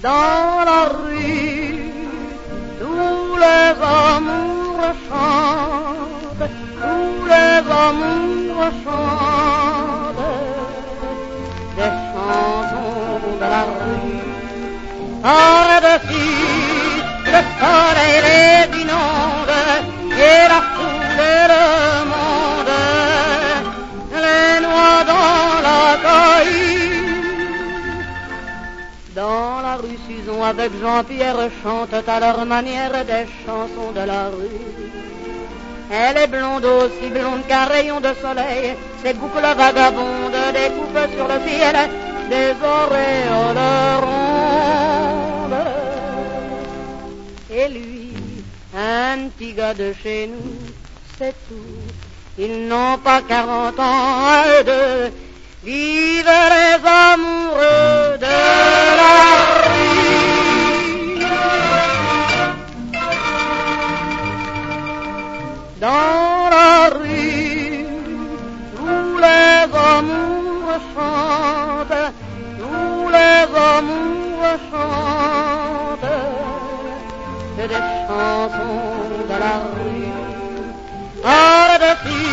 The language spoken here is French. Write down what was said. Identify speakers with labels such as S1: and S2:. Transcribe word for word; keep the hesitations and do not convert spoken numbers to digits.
S1: dans la rue, tous les amours chantent, tous les amours chantent des chansons de la rue. Par-dessus, le soleil les inonde, et la foule et le monde les noie dans la caillou. Dans la rue, Susan avec Jean-Pierre chantent à leur manière des chansons de la rue. Elle est blonde, aussi blonde qu'un rayon de soleil, ses boucles vagabondes découpent sur le ciel des auréoles rondes. Et lui, un petit gars de chez nous, c'est tout. Ils n'ont pas quarante ans à eux deux. Vive les amoureux de la rue. Dans la rue, tous les amours chantent, tous les amours chantent des chansons de la rue. Par-dessus